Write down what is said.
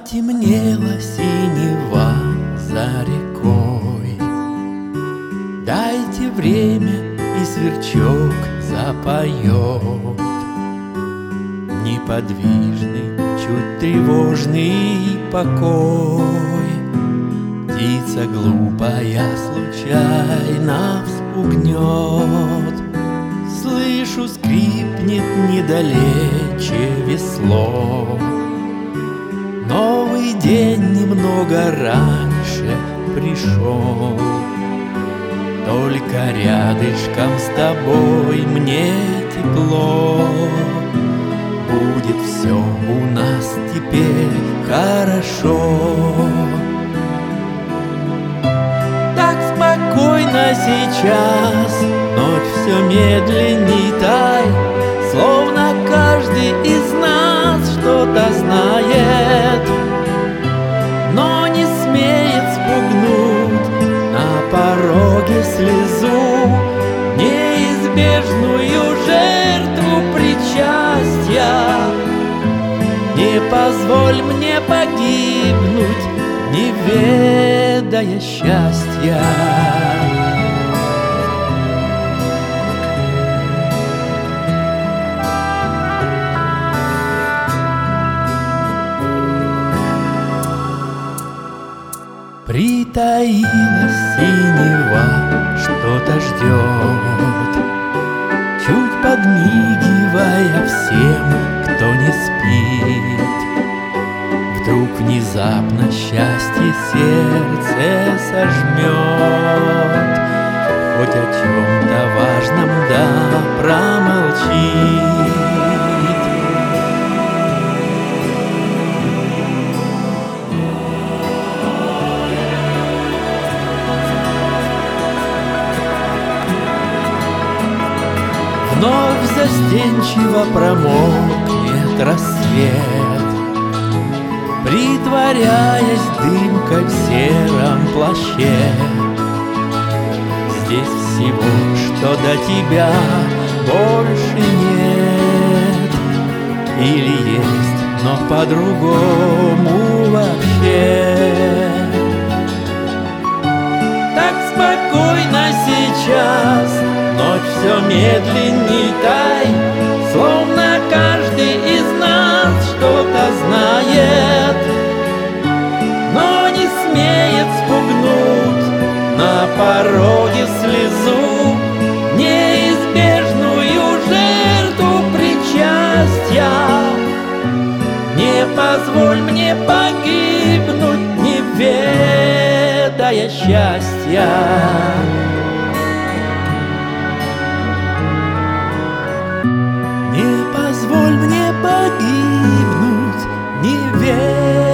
Потемнела синева за рекой. Дайте время, и сверчок запоет. Неподвижный, чуть тревожный покой. Птица глупая случайно вспугнет. Слышу, скрипнет недалече весло. Новый день немного раньше пришел. Только рядышком с тобой мне тепло. Будет все у нас теперь хорошо. Так спокойно сейчас, ночь все медленней тай, словно каждый из нас что-то знает, но не смеет спугнуть на пороге слезу, неизбежную жертву причастья. Не позволь мне погибнуть, не ведая счастья. Притаилась синева, что-то ждет, чуть подмигивая всем, кто не спит. Вдруг внезапно счастье сердце сожмет, хоть о чем-то важном да промолчит. Вновь застенчиво промокнет рассвет, притворяясь дымкой в сером плаще. Здесь всего, что до тебя, больше нет. Или есть, но по-другому вообще. Так спокойно сейчас, ночь все медленней тай, словно каждый из нас что-то знает, но не смеет спугнуть на пороге слезу, неизбежную жертву причастья. Не позволь мне погибнуть, не ведая счастья. Не позволь мне погибнуть, не верь.